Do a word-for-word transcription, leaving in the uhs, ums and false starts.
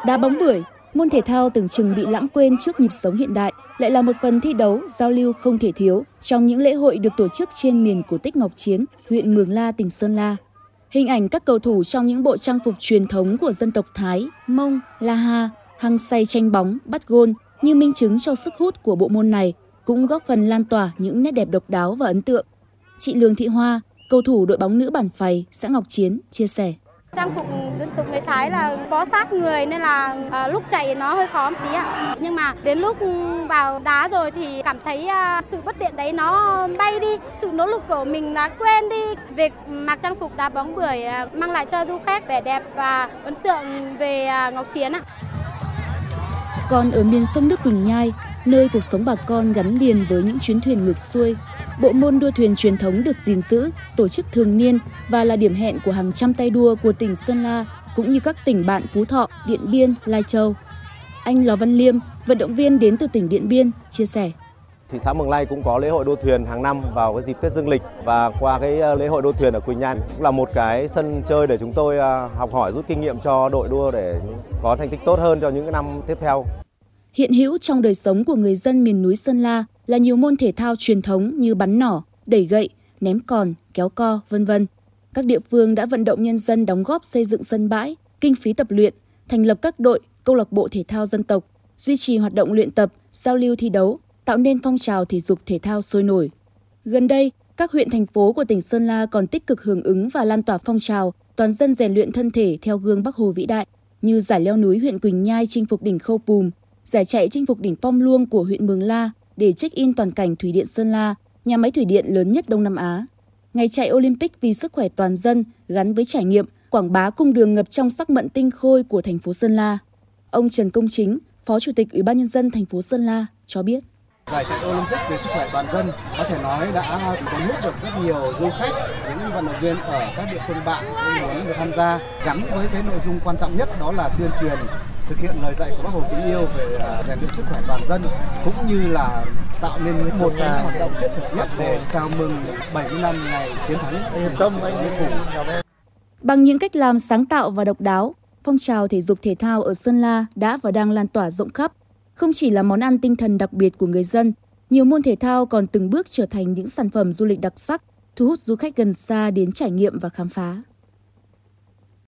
Đá bóng bưởi, môn thể thao tưởng chừng bị lãng quên trước nhịp sống hiện đại, lại là một phần thi đấu, giao lưu không thể thiếu trong những lễ hội được tổ chức trên miền cổ tích Ngọc Chiến, huyện Mường La, tỉnh Sơn La. Hình ảnh các cầu thủ trong những bộ trang phục truyền thống của dân tộc Thái, Mông, La Ha, hăng say tranh bóng, bắt gôn như minh chứng cho sức hút của bộ môn này, cũng góp phần lan tỏa những nét đẹp độc đáo và ấn tượng. Chị Lương Thị Hoa, cầu thủ đội bóng nữ Bản Phày, xã Ngọc Chiến, chia sẻ. Trang phục dân tộc người Thái là bó sát người nên là à, lúc chạy nó hơi khó một tí ạ. Nhưng mà đến lúc vào đá rồi thì cảm thấy à, sự bất tiện đấy nó bay đi, sự nỗ lực của mình đã quên đi. Việc mặc trang phục đá bóng bưởi à, mang lại cho du khách vẻ đẹp và ấn tượng về à, Ngọc Chiến ạ. Còn ở miền sông nước Quỳnh Nhai, nơi cuộc sống bà con gắn liền với những chuyến thuyền ngược xuôi, bộ môn đua thuyền truyền thống được gìn giữ, tổ chức thường niên và là điểm hẹn của hàng trăm tay đua của tỉnh Sơn La cũng như các tỉnh bạn Phú Thọ, Điện Biên, Lai Châu. Anh Lò Văn Liêm, vận động viên đến từ tỉnh Điện Biên, chia sẻ. Thị xã Mường Lây cũng có lễ hội đua thuyền hàng năm vào cái dịp Tết Dương lịch, và qua cái lễ hội đua thuyền ở Quỳnh Nhai cũng là một cái sân chơi để chúng tôi học hỏi, rút kinh nghiệm cho đội đua để có thành tích tốt hơn cho những năm tiếp theo. Hiện hữu trong đời sống của người dân miền núi Sơn La là nhiều môn thể thao truyền thống như bắn nỏ, đẩy gậy, ném còn, kéo co, vân vân. Các địa phương đã vận động nhân dân đóng góp xây dựng sân bãi, kinh phí tập luyện, thành lập các đội, câu lạc bộ thể thao dân tộc, duy trì hoạt động luyện tập, giao lưu thi đấu, tạo nên phong trào thể dục thể thao sôi nổi. Gần đây, các huyện thành phố của tỉnh Sơn La còn tích cực hưởng ứng và lan tỏa phong trào toàn dân rèn luyện thân thể theo gương Bác Hồ vĩ đại, như giải leo núi huyện Quỳnh Nhai chinh phục đỉnh Khâu Pùm, giải chạy chinh phục đỉnh Pom Luông của huyện Mường La để check-in toàn cảnh thủy điện Sơn La, nhà máy thủy điện lớn nhất Đông Nam Á. Ngày chạy Olympic vì sức khỏe toàn dân gắn với trải nghiệm, quảng bá cung đường ngập trong sắc mận tinh khôi của thành phố Sơn La. Ông Trần Công Chính, Phó Chủ tịch Ủy ban Nhân dân thành phố Sơn La cho biết. Giải chạy Olympic về sức khỏe toàn dân có thể nói đã cuốn hút được rất nhiều du khách, những vận động viên ở các địa phương bạn cũng muốn được tham gia, gắn với cái nội dung quan trọng nhất đó là tuyên truyền, thực hiện lời dạy của Bác Hồ kính yêu về rèn luyện sức khỏe toàn dân, cũng như là tạo nên một cái hoạt động thiết thực nhất để chào mừng bảy mươi năm ngày chiến thắng Điện Biên Phủ. Bằng những cách làm sáng tạo và độc đáo, phong trào thể dục thể thao ở Sơn La đã và đang lan tỏa rộng khắp. Không chỉ là món ăn tinh thần đặc biệt của người dân, nhiều môn thể thao còn từng bước trở thành những sản phẩm du lịch đặc sắc, thu hút du khách gần xa đến trải nghiệm và khám phá.